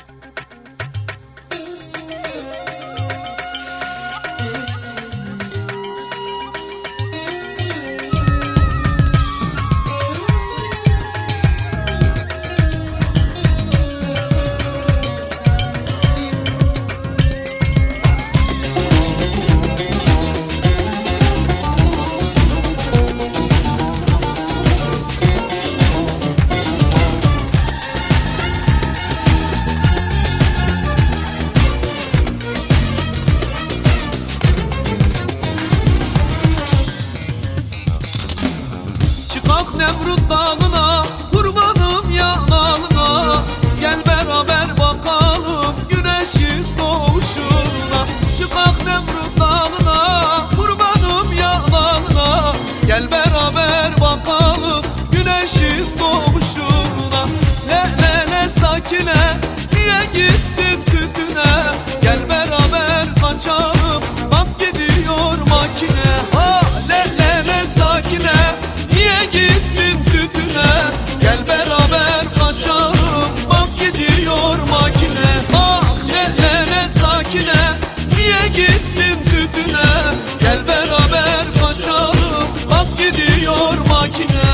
Çıkak Nemrut dağına, kurbanım yanağına. Gel beraber bakalım güneşin doğuşuna. Çıkak Nemrut dağına, kurbanım yanağına. Gel beraber bakalım güneşin doğuşuna. Le le le sakine, niye gittin tütüne? Gel beraber kaçalım, bak gidiyor makine. Ha le le le sakine, niye gittin tütüne? Gel beraber kaçalım, bak gidiyor makine. Ah le le le sakine, niye gittin tütüne? Gel beraber kaçalım, bak gidiyor makine.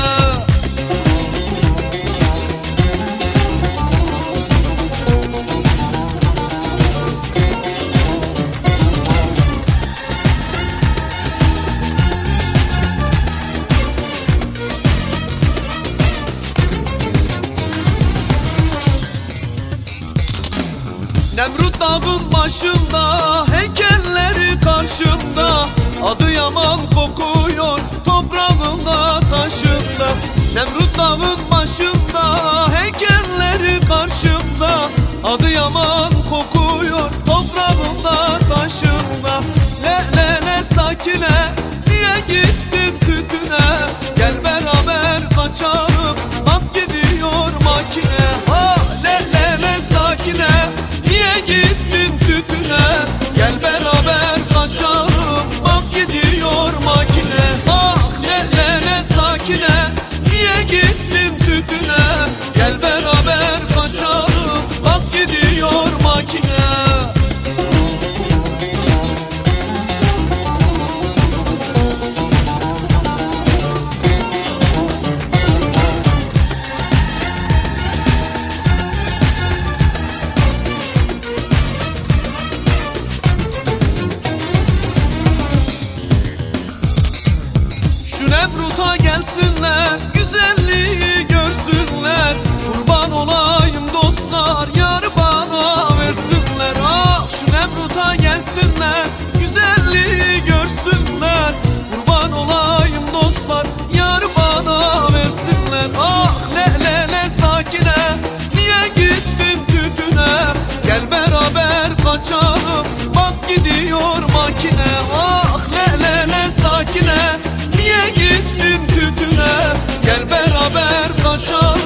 Nemrut dağın başında, heykelleri karşımda. Adıyaman kokuyor toprağında taşında. Nemrut dağın başında, heykelleri karşımda. Adıyaman kokuyor toprağında taşında. Le le le sakine, niye gittin tütüne? Gel beraber kaçalım, bak gidiyor makine. Ha le le le sakine, niye gittin tütüne? Gel beraber kaçalım, bak gidiyor makine. Ah le le le sakine, niye gittin tütüne? Gel beraber kaçalım, bak gidiyor makine. Nemrut'a gelsinler, güzelliği görsünler. Kurban olayım dostlar, yarı bana versinler. Ah şu Nemrut'a gelsinler, güzelliği görsünler. Kurban olayım dostlar, yarı bana versinler. Ah le le le sakine, niye gittin tütüne? Gel beraber kaçalım, bak gidiyor makine. Ah le le le sakine, niye gittin tütüne? Gel beraber kaçalım,